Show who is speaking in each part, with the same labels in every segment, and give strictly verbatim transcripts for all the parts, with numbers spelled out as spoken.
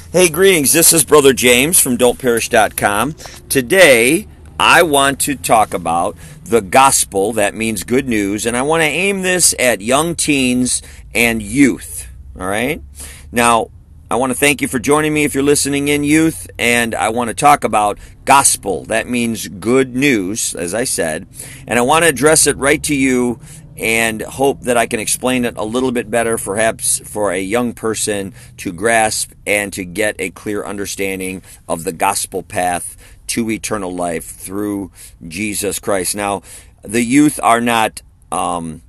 Speaker 1: Hey, greetings. This is Brother James from don't perish dot com. Today, I want to talk about the gospel. That means good news. And I want to aim this at young teens and youth. All right? Now, I want to thank you for joining me if you're listening in, youth. And I want to talk about gospel. That means good news, as I said. And I want to address it right to you and hope that I can explain it a little bit better, perhaps for a young person to grasp and to get a clear understanding of the gospel path to eternal life through Jesus Christ. Now, the youth are not, um,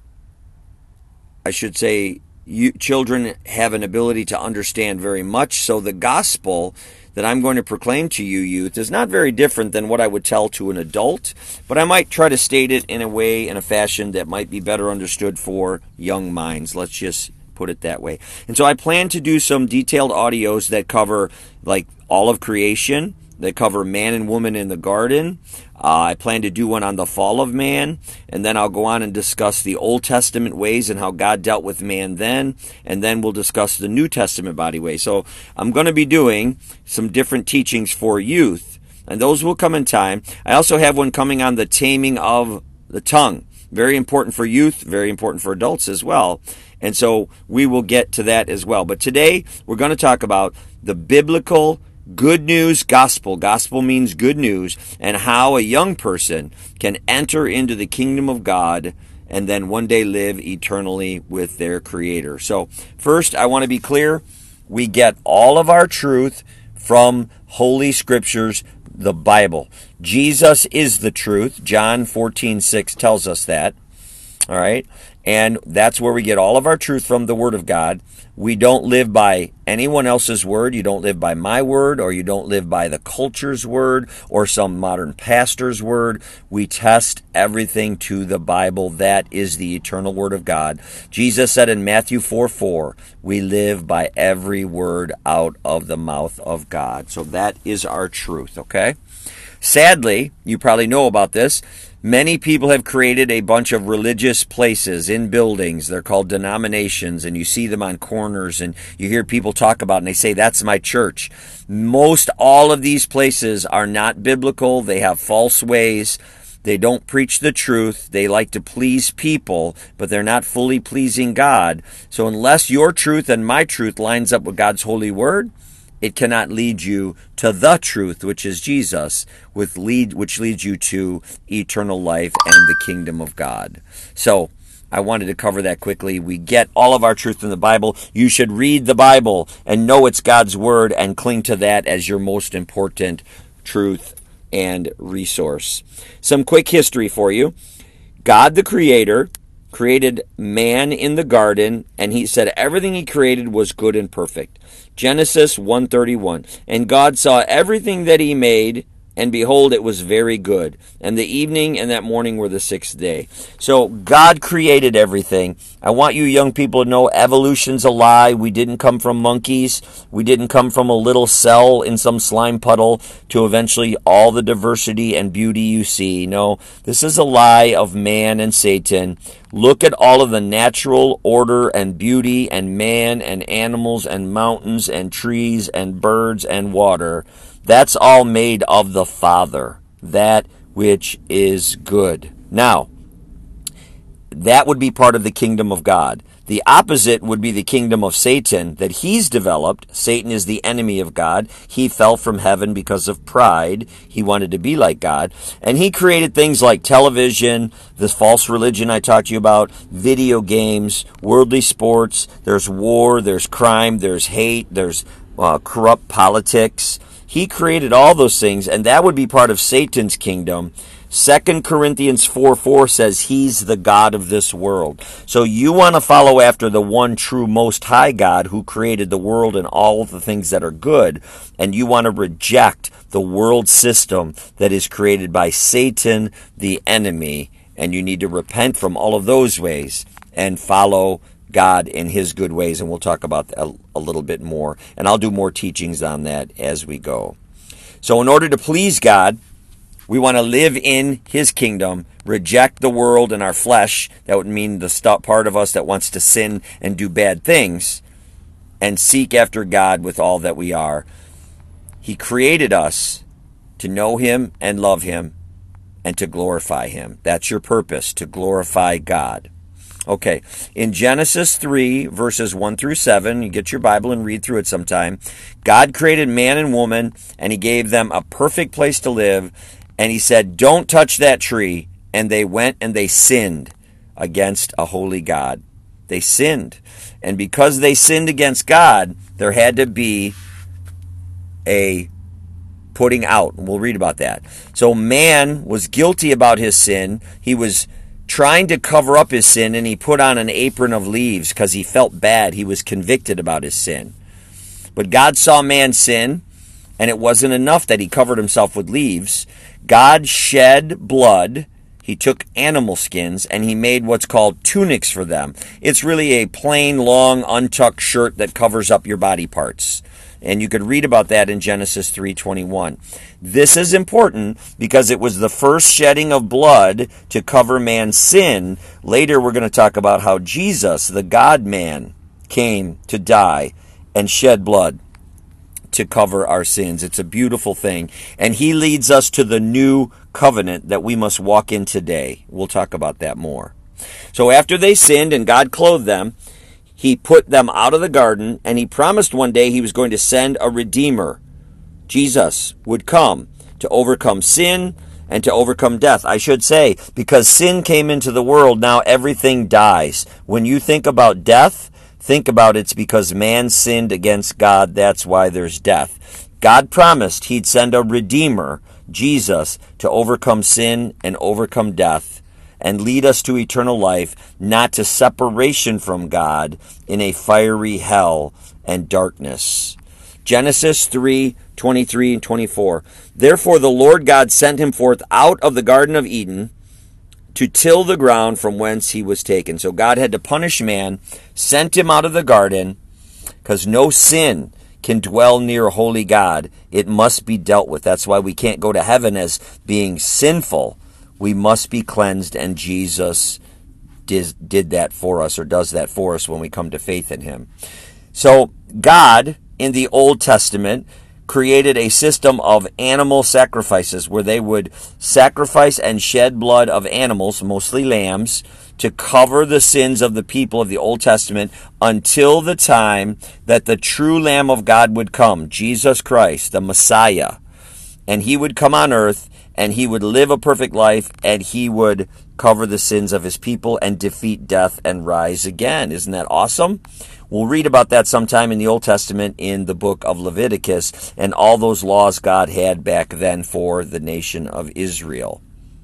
Speaker 1: I should say, you, children have an ability to understand very much, so the gospel that I'm going to proclaim to you, youth, is not very different than what I would tell to an adult, but I might try to state it in a way, in a fashion that might be better understood for young minds. Let's just put it that way. And so I plan to do some detailed audios that cover, like, all of creation, that cover man and woman in the garden. Uh, I plan to do one on the fall of man, and then I'll go on and discuss the Old Testament ways and how God dealt with man then, and then we'll discuss the New Testament body way. So I'm going to be doing some different teachings for youth, and those will come in time. I also have one coming on the taming of the tongue. Very important for youth, very important for adults as well. And so we will get to that as well. But today we're going to talk about the biblical good news gospel. Gospel means good news, and how a young person can enter into the kingdom of God and then one day live eternally with their Creator. So first, I want to be clear. We get all of our truth from Holy Scriptures, the Bible. Jesus is the truth. John fourteen six tells us that. All right? And that's where we get all of our truth from, the Word of God. We don't live by anyone else's word. You don't live by my word, or you don't live by the culture's word or some modern pastor's word. We test everything to the Bible. That is the eternal Word of God. Jesus said in Matthew four four, we live by every word out of the mouth of God. So that is our truth, okay? Sadly, you probably know about this, many people have created a bunch of religious places in buildings. They're called denominations, and you see them on corners, and you hear people talk about it, and they say, that's my church. Most all of these places are not biblical. They have false ways. They don't preach the truth. They like to please people, but they're not fully pleasing God. So unless your truth and my truth lines up with God's holy word, it cannot lead you to the truth, which is Jesus, with lead, which leads you to eternal life and the kingdom of God. So I wanted to cover that quickly. We get all of our truth in the Bible. You should read the Bible and know it's God's word and cling to that as your most important truth and resource. Some quick history for you. God the Creator created man in the garden, and he said everything he created was good and perfect. Genesis one thirty-one, and God saw everything that he made, and behold, it was very good. And the evening and that morning were the sixth day. So God created everything. I want you young people to know evolution's a lie. We didn't come from monkeys. We didn't come from a little cell in some slime puddle to eventually all the diversity and beauty you see. No, this is a lie of man and Satan. Look at all of the natural order and beauty and man and animals and mountains and trees and birds and water. That's all made of the Father, that which is good. Now, that would be part of the kingdom of God. The opposite would be the kingdom of Satan that he's developed. Satan is the enemy of God. He fell from heaven because of pride. He wanted to be like God. And he created things like television, this false religion I talked to you about, video games, worldly sports. There's war, there's crime, there's hate, there's uh, corrupt politics. He created all those things, and that would be part of Satan's kingdom. Second Corinthians four four says he's the God of this world. So you want to follow after the one true most high God who created the world and all the things that are good, and you want to reject the world system that is created by Satan, the enemy, and you need to repent from all of those ways and follow God in his good ways, and we'll talk about that a, a little bit more, and I'll do more teachings on that as we go. So in order to please God, we want to live in his kingdom, reject the world and our flesh. That would mean the part of us that wants to sin and do bad things. and seek after God with all that we are. He created us to know Him and love Him and to glorify Him. That's your purpose, to glorify God. Okay, in Genesis three, verses one through seven, you get your Bible and read through it sometime. God created man and woman, and He gave them a perfect place to live, and He said, don't touch that tree. And they went and they sinned against a holy God. They sinned. And because they sinned against God, there had to be a putting out. And we'll read about that. So man was guilty about his sin. He was trying to cover up his sin, and he put on an apron of leaves because he felt bad. He was convicted about his sin. But God saw man sin, and it wasn't enough that he covered himself with leaves. God shed blood. He took animal skins, and He made what's called tunics for them. It's really a plain, long, untucked shirt that covers up your body parts. And you could read about that in Genesis three twenty-one. This is important because it was the first shedding of blood to cover man's sin. Later we're going to talk about how Jesus, the God-man, came to die and shed blood to cover our sins. It's a beautiful thing. And He leads us to the new covenant that we must walk in today. We'll talk about that more. So after they sinned and God clothed them, He put them out of the garden, and He promised one day He was going to send a Redeemer. Jesus would come to overcome sin and to overcome death. I should say, because sin came into the world, now everything dies. When you think about death, think about it's because man sinned against God. That's why there's death. God promised He'd send a Redeemer, Jesus, to overcome sin and overcome death and lead us to eternal life, not to separation from God in a fiery hell and darkness. Genesis three twenty-three and twenty-four. Therefore the Lord God sent him forth out of the Garden of Eden to till the ground from whence he was taken. So God had to punish man, sent him out of the garden, because no sin can dwell near a holy God. It must be dealt with. That's why we can't go to heaven as being sinful. We must be cleansed, and Jesus did, did that for us, or does that for us when we come to faith in Him. So God, in the Old Testament, created a system of animal sacrifices where they would sacrifice and shed blood of animals, mostly lambs, to cover the sins of the people of the Old Testament until the time that the true Lamb of God would come, Jesus Christ, the Messiah. And He would come on earth, and He would live a perfect life, and He would cover the sins of His people and defeat death and rise again. Isn't that awesome? We'll read about that sometime in the Old Testament in the book of Leviticus and all those laws God had back then for the nation of Israel.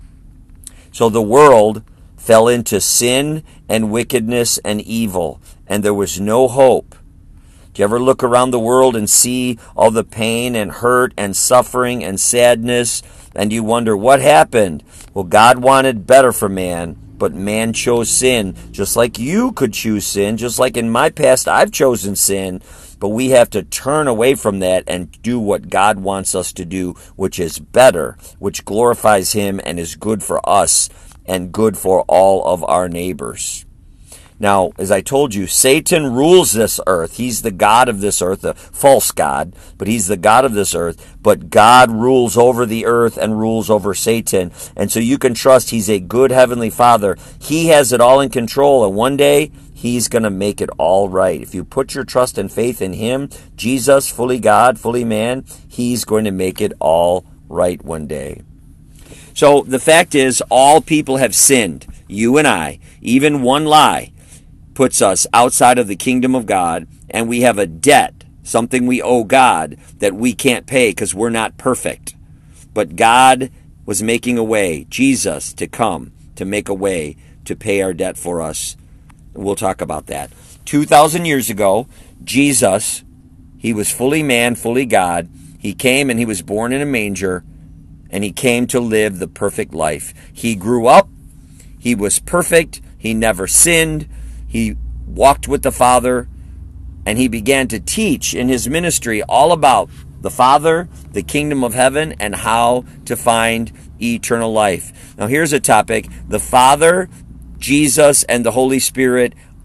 Speaker 1: So the world fell into sin and wickedness and evil, and there was no hope. Do you ever look around the world and see all the pain and hurt and suffering and sadness, and you wonder what happened? Well, God wanted better for man, but man chose sin, just like you could choose sin, just like in my past I've chosen sin, but we have to turn away from that and do what God wants us to do, which is better, which glorifies Him and is good for us and good for all of our neighbors. Now, as I told you, Satan rules this earth. He's the god of this earth, a false god, but he's the god of this earth. But God rules over the earth and rules over Satan. And so you can trust He's a good Heavenly Father. He has it all in control, and one day He's going to make it all right. If you put your trust and faith in Him, Jesus, fully God, fully man, He's going to make it all right one day. So the fact is, all people have sinned. You and I, even one lie puts us outside of the kingdom of God, and we have a debt, something we owe God that we can't pay because we're not perfect. But God was making a way, Jesus, to come to make a way to pay our debt for us. We'll talk about that. two thousand years ago, Jesus, He was fully man, fully God. He came and He was born in a manger, and He came to live the perfect life. He grew up. He was perfect. He never sinned. He walked with the Father, and He began to teach in His ministry all about the Father, the kingdom of heaven, and how to find eternal life. Now here's a topic. The Father, Jesus, and the Holy Spirit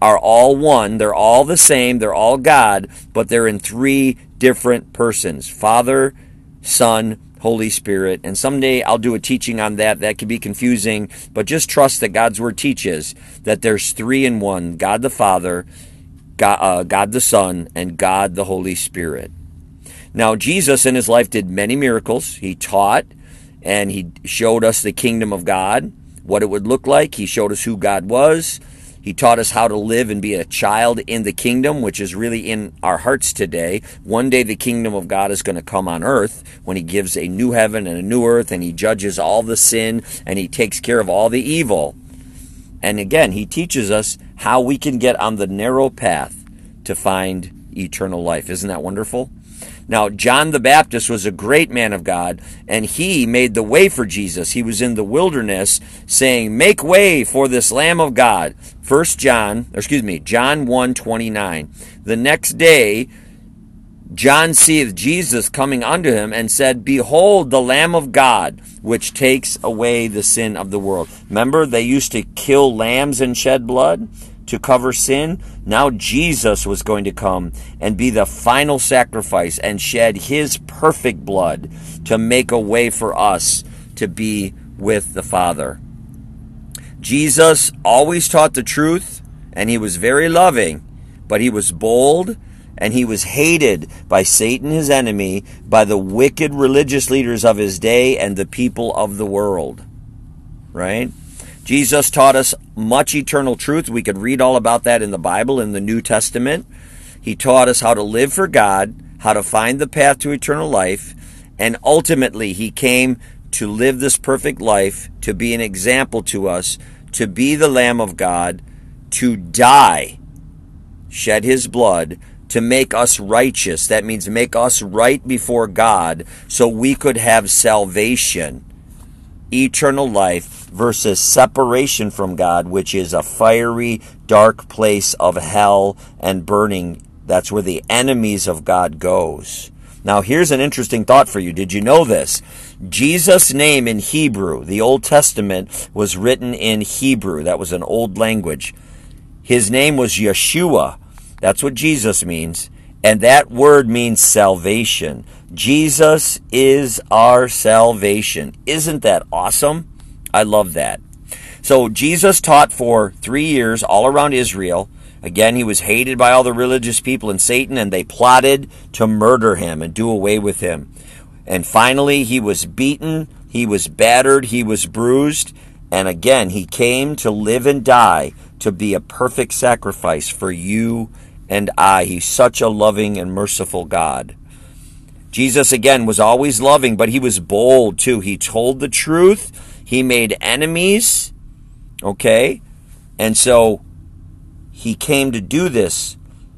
Speaker 1: are all one. They're all the same. They're all God, but they're in three different persons: Father, Son, Holy Spirit. And someday I'll do a teaching on that. That can be confusing, but just trust that God's Word teaches that there's three in one: God the Father, God, uh, God the Son, and God the Holy Spirit. Now, Jesus in his life did many miracles. He taught, and he showed us the kingdom of God, what it would look like. He showed us who God was. He taught us how to live and be a child in the kingdom, which is really in our hearts today. One day the kingdom of God is going to come on earth when he gives a new heaven and a new earth, and he judges all the sin, and he takes care of all the evil. And again, he teaches us how we can get on the narrow path to find eternal life. Isn't that wonderful? Now, John the Baptist was a great man of God, and he made the way for Jesus. He was in the wilderness saying, "Make way for this Lamb of God." First John, or excuse me, John one twenty-nine. The next day, John seeth Jesus coming unto him and said, "Behold the Lamb of God, which takes away the sin of the world." Remember, they used to kill lambs and shed blood to cover sin. Now Jesus was going to come and be the final sacrifice and shed his perfect blood to make a way for us to be with the Father. Jesus always taught the truth, and he was very loving, but he was bold, and he was hated by Satan, his enemy, by the wicked religious leaders of his day and the people of the world. Right? Jesus taught us much eternal truth. We could read all about that in the Bible, in the New Testament. He taught us how to live for God, how to find the path to eternal life, and ultimately he came to live this perfect life, to be an example to us, to be the Lamb of God, to die, shed his blood, to make us righteous. That means make us right before God so we could have salvation, eternal life, versus separation from God, which is a fiery, dark place of hell and burning. That's where the enemies of God goes. Now, here's an interesting thought for you. Did you know this? Jesus' name in Hebrew, the Old Testament was written in Hebrew. That was an old language. His name was Yeshua. That's what Jesus means. And that word means salvation. Jesus is our salvation. Isn't that awesome? I love that. So Jesus taught for three years all around Israel. Again, he was hated by all the religious people and Satan, and they plotted to murder him and do away with him. And finally, he was beaten, he was battered, he was bruised, and again, he came to live and die to be a perfect sacrifice for you and I. He's such a loving and merciful God. Jesus, again, was always loving, but he was bold too. He told the truth. He made enemies, okay? And so he came to do this,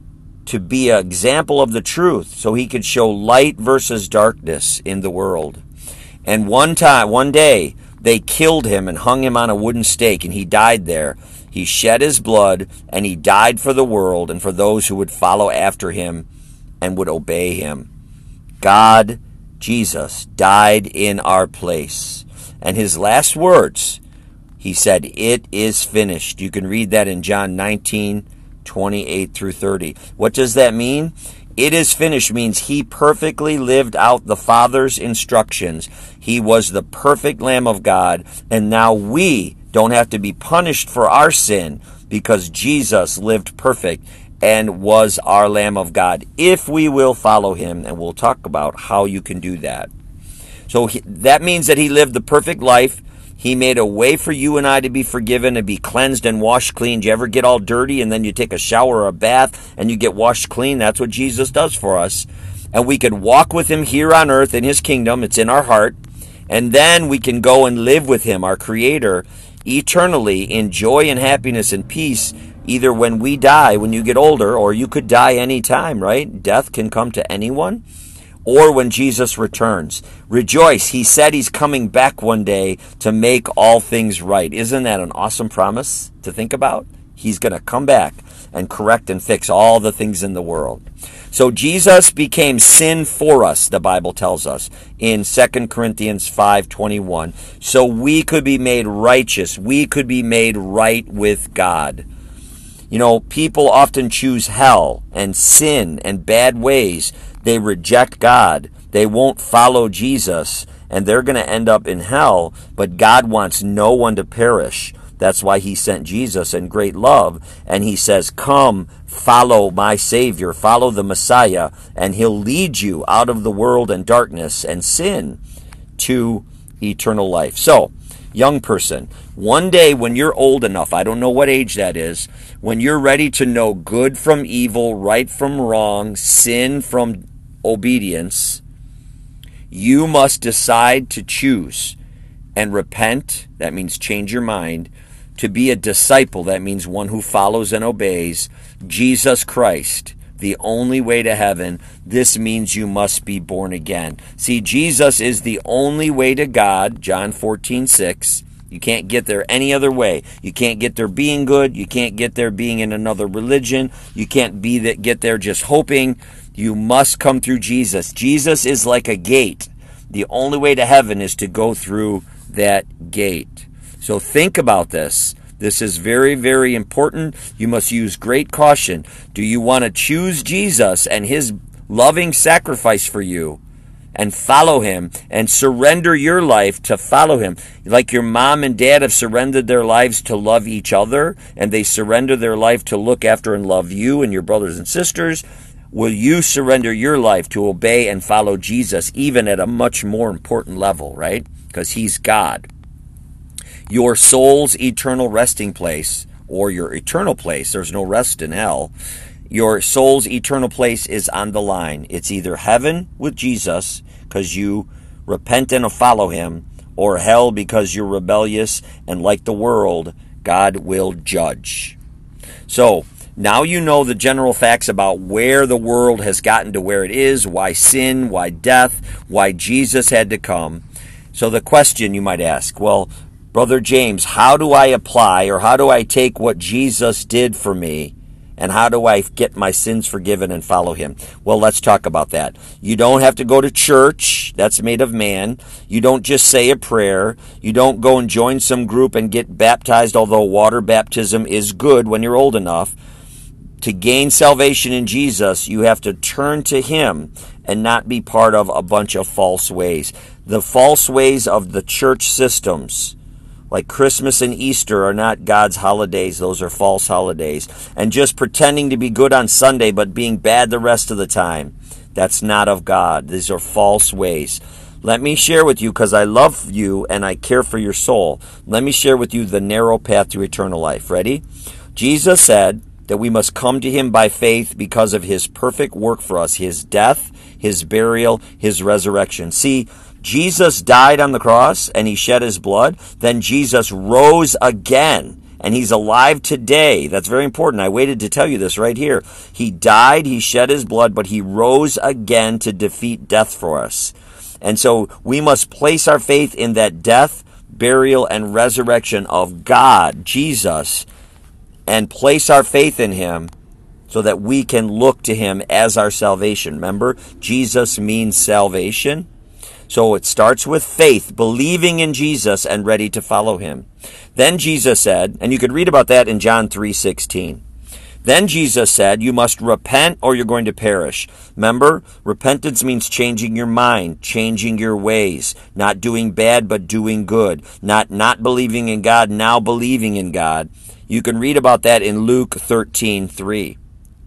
Speaker 1: to be an example of the truth, so he could show light versus darkness in the world. And one time, one day, they killed him and hung him on a wooden stake, and he died there. He shed his blood, and he died for the world and for those who would follow after him and would obey him. God, Jesus, died in our place. And his last words, he said, "It is finished." You can read that in John nineteen, twenty-eight through thirty. What does that mean? It is finished means he perfectly lived out the Father's instructions. He was the perfect Lamb of God, and now we don't have to be punished for our sin because Jesus lived perfect and was our Lamb of God, if we will follow him, and we'll talk about how you can do that. So he, that means that he lived the perfect life. He made a way for you and I to be forgiven and be cleansed and washed clean. Do you ever get all dirty and then you take a shower or a bath and you get washed clean? That's what Jesus does for us. And we can walk with him here on earth in his kingdom. It's in our heart. And then we can go and live with him, our Creator, eternally in joy and happiness and peace, either when we die, when you get older, or you could die any time, right? Death can come to anyone. Or when Jesus returns. Rejoice. He said he's coming back one day to make all things right. Isn't that an awesome promise to think about? He's going to come back and correct and fix all the things in the world. So Jesus became sin for us, the Bible tells us in Second Corinthians five twenty-one. So we could be made righteous. We could be made right with God. You know, people often choose hell and sin and bad ways. They reject God. They won't follow Jesus, and they're going to end up in hell, but God wants no one to perish. That's why he sent Jesus in great love, and he says, come, follow my Savior, follow the Messiah, and he'll lead you out of the world and darkness and sin to eternal life. So, young person, one day when you're old enough, I don't know what age that is, when you're ready to know good from evil, right from wrong, sin from obedience, you must decide to choose and repent. That means change your mind. To be a disciple, that means one who follows and obeys Jesus Christ, the only way to heaven. This means you must be born again. See, Jesus is the only way to God, John fourteen six. You can't get there any other way. You can't get there being good. You can't get there being in another religion. You can't be that get there just hoping. You must come through Jesus. Jesus is like a gate. The only way to heaven is to go through that gate. So think about this. This is very, very important. You must use great caution. Do you want to choose Jesus and his loving sacrifice for you and follow him and surrender your life to follow him? Like your mom and dad have surrendered their lives to love each other, and they surrender their life to look after and love you and your brothers and sisters. Will you surrender your life to obey and follow Jesus, even at a much more important level, right? Because he's God. Your soul's eternal resting place, or your eternal place, there's no rest in hell. Your soul's eternal place is on the line. It's either heaven with Jesus, because you repent and follow him, or hell because you're rebellious, and like the world, God will judge. So, now you know the general facts about where the world has gotten to where it is, why sin, why death, why Jesus had to come. So the question you might ask, well, Brother James, how do I apply, or how do I take what Jesus did for me, and how do I get my sins forgiven and follow him? Well, let's talk about that. You don't have to go to church. That's made of man. You don't just say a prayer. You don't go and join some group and get baptized, although water baptism is good when you're old enough. To gain salvation in Jesus, you have to turn to him and not be part of a bunch of false ways. The false ways of the church systems, like Christmas and Easter, are not God's holidays. Those are false holidays. And just pretending to be good on Sunday but being bad the rest of the time, that's not of God. These are false ways. Let me share with you, because I love you and I care for your soul, let me share with you the narrow path to eternal life. Ready? Jesus said that we must come to him by faith because of his perfect work for us, his death, his burial, his resurrection. See, Jesus died on the cross and he shed his blood. Then Jesus rose again and he's alive today. That's very important. I waited to tell you this right here. He died, he shed his blood, but he rose again to defeat death for us. And so we must place our faith in that death, burial, and resurrection of God, Jesus, and place our faith in him so that we can look to him as our salvation. Remember, Jesus means salvation. So it starts with faith, believing in Jesus and ready to follow him. Then Jesus said, and you could read about that in John three sixteen. Then Jesus said, you must repent or you're going to perish. Remember, repentance means changing your mind, changing your ways, not doing bad but doing good, not not believing in God, now believing in God. You can read about that in Luke thirteen three.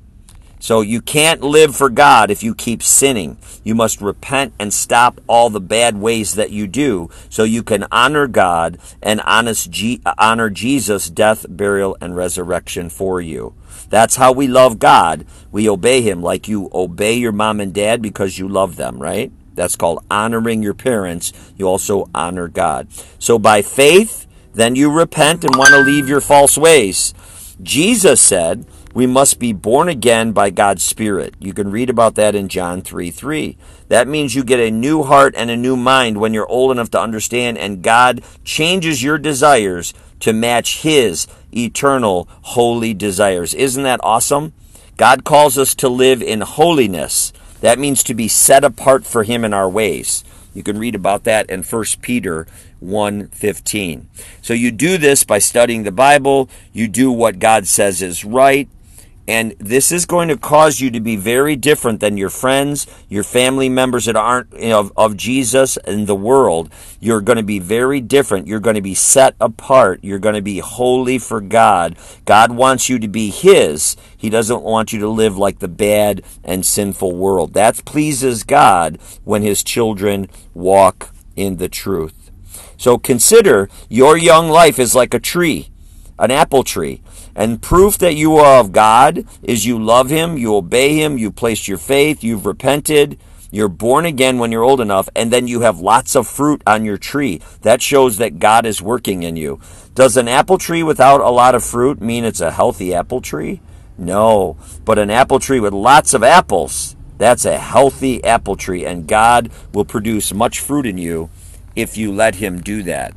Speaker 1: So you can't live for God if you keep sinning. You must repent and stop all the bad ways that you do so you can honor God and honor Jesus' death, burial, and resurrection for you. That's how we love God. We obey him like you obey your mom and dad because you love them, right? That's called honoring your parents. You also honor God. So by faith, then you repent and want to leave your false ways. Jesus said we must be born again by God's Spirit. You can read about that in John three three. That means you get a new heart and a new mind when you're old enough to understand, and God changes your desires to match his eternal holy desires. Isn't that awesome? God calls us to live in holiness. That means to be set apart for him in our ways. You can read about that in First Peter one fifteen. So you do this by studying the Bible. You do what God says is right. And this is going to cause you to be very different than your friends, your family members that aren't, you know, of, of Jesus and the world. You're going to be very different. You're going to be set apart. You're going to be holy for God. God wants you to be His. He doesn't want you to live like the bad and sinful world. That pleases God when His children walk in the truth. So consider your young life is like a tree, an apple tree. And proof that you are of God is you love Him, you obey Him, you place your faith, you've repented, you're born again when you're old enough, and then you have lots of fruit on your tree. That shows that God is working in you. Does an apple tree without a lot of fruit mean it's a healthy apple tree? No. But an apple tree with lots of apples, that's a healthy apple tree, and God will produce much fruit in you if you let Him do that.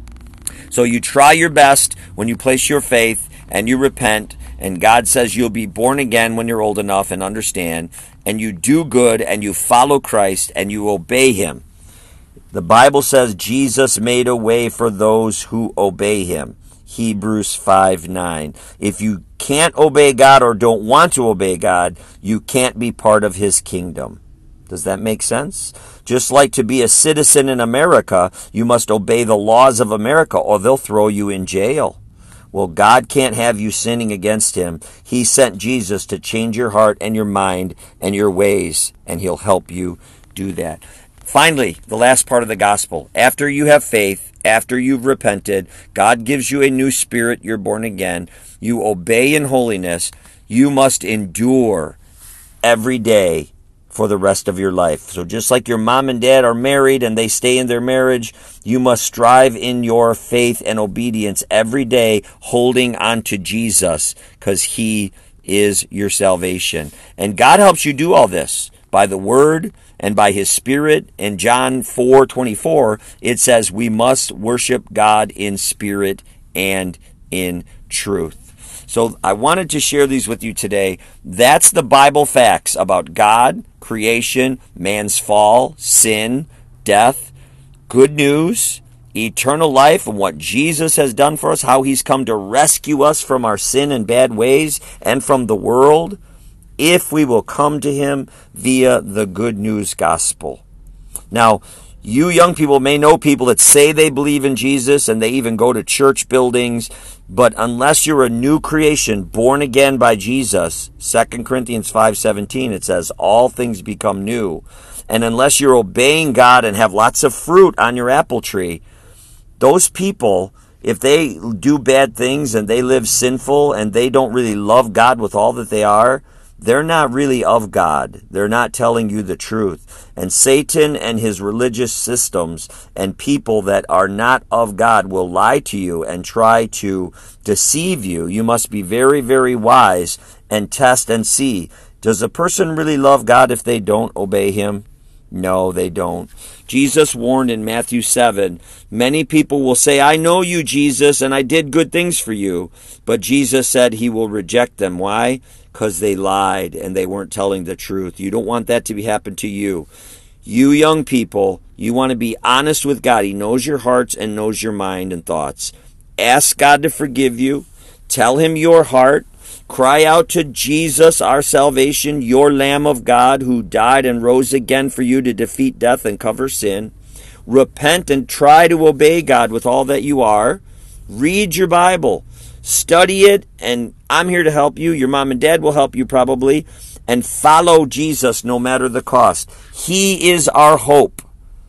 Speaker 1: So you try your best when you place your faith and you repent, and God says you'll be born again when you're old enough and understand, and you do good and you follow Christ and you obey Him. The Bible says Jesus made a way for those who obey Him. Hebrews five nine. If you can't obey God or don't want to obey God, you can't be part of His kingdom. Does that make sense? Just like to be a citizen in America, you must obey the laws of America or they'll throw you in jail. Well, God can't have you sinning against Him. He sent Jesus to change your heart and your mind and your ways, and He'll help you do that. Finally, the last part of the gospel. After you have faith, after you've repented, God gives you a new spirit, you're born again, you obey in holiness, you must endure every day for the rest of your life. So just like your mom and dad are married and they stay in their marriage, you must strive in your faith and obedience every day, holding on to Jesus, because He is your salvation. And God helps you do all this by the Word and by His Spirit. In John four twenty-four, it says we must worship God in spirit and in truth. So I wanted to share these with you today. That's the Bible facts about God, creation, man's fall, sin, death, good news, eternal life, and what Jesus has done for us, how He's come to rescue us from our sin and bad ways and from the world, if we will come to Him via the good news gospel. Now, you young people may know people that say they believe in Jesus and they even go to church buildings, but unless you're a new creation, born again by Jesus, Second Corinthians five seventeen, it says, all things become new. And unless you're obeying God and have lots of fruit on your apple tree, those people, if they do bad things and they live sinful and they don't really love God with all that they are, they're not really of God. They're not telling you the truth. And Satan and his religious systems and people that are not of God will lie to you and try to deceive you. You must be very, very wise and test and see. Does a person really love God if they don't obey Him? No, they don't. Jesus warned in Matthew seven, many people will say, I know you, Jesus, and I did good things for you. But Jesus said He will reject them. Why? Because they lied and they weren't telling the truth. You don't want that to be happen to you. You young people, you want to be honest with God. He knows your hearts and knows your mind and thoughts. Ask God to forgive you. Tell Him your heart. Cry out to Jesus, our salvation, your Lamb of God, who died and rose again for you to defeat death and cover sin. Repent and try to obey God with all that you are. Read your Bible. Study it, and I'm here to help you. Your mom and dad will help you probably. And follow Jesus no matter the cost. He is our hope.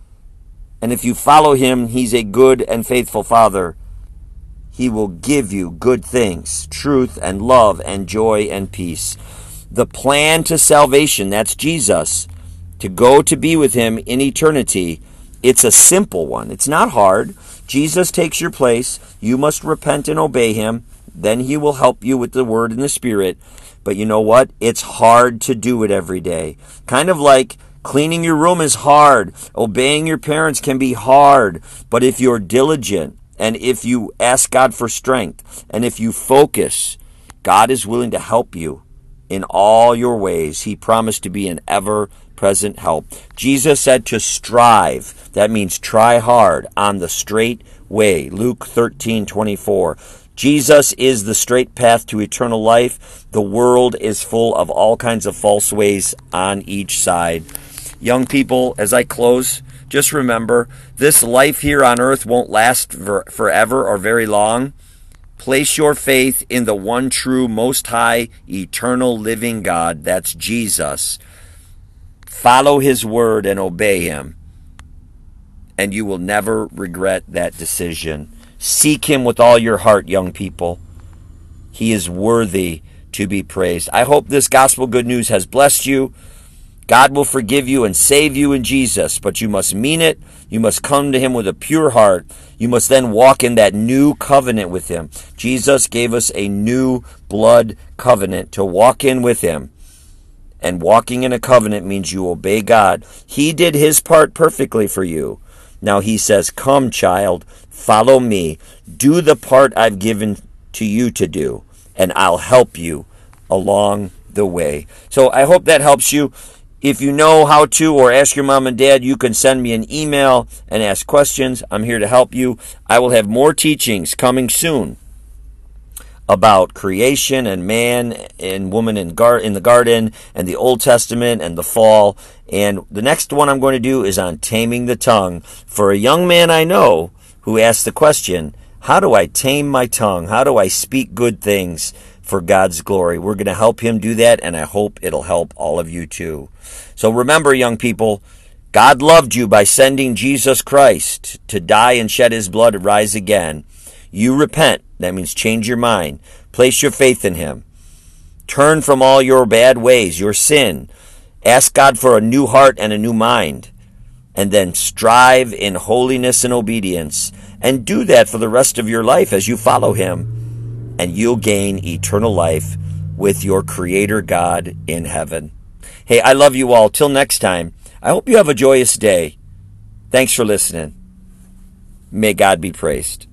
Speaker 1: And if you follow Him, He's a good and faithful Father. He will give you good things, truth and love and joy and peace. The plan to salvation, that's Jesus, to go to be with Him in eternity, it's a simple one. It's not hard. Jesus takes your place. You must repent and obey Him. Then He will help you with the Word and the Spirit. But you know what? It's hard to do it every day. Kind of like cleaning your room is hard. Obeying your parents can be hard. But if you're diligent, and if you ask God for strength, and if you focus, God is willing to help you in all your ways. He promised to be an ever present help. Jesus said to strive. That means try hard on the straight way. Luke thirteen twenty-four. Jesus is the straight path to eternal life. The world is full of all kinds of false ways on each side. Young people, as I close, just remember, this life here on earth won't last for, forever or very long. Place your faith in the one true, most high, eternal, living God. That's Jesus. Follow his word and obey him, and you will never regret that decision. Seek him with all your heart, young people. He is worthy to be praised. I hope this gospel good news has blessed you. God will forgive you and save you in Jesus, but you must mean it. You must come to him with a pure heart. You must then walk in that new covenant with him. Jesus gave us a new blood covenant to walk in with him. And walking in a covenant means you obey God. He did his part perfectly for you. Now he says, come, child, follow me. Do the part I've given to you to do, and I'll help you along the way. So I hope that helps you. If you know how to, or ask your mom and dad, you can send me an email and ask questions. I'm here to help you. I will have more teachings coming soon about creation and man and woman in, gar- in the garden and the Old Testament and the fall. And the next one I'm going to do is on taming the tongue. For a young man I know who asked the question, how do I tame my tongue? How do I speak good things for God's glory? We're going to help him do that, and I hope it'll help all of you too. So remember, young people, God loved you by sending Jesus Christ to die and shed his blood and rise again. You repent. That means change your mind. Place your faith in him. Turn from all your bad ways, your sin. Ask God for a new heart and a new mind. And then strive in holiness and obedience. And do that for the rest of your life as you follow him. And you'll gain eternal life with your Creator God in heaven. Hey, I love you all. Till next time, I hope you have a joyous day. Thanks for listening. May God be praised.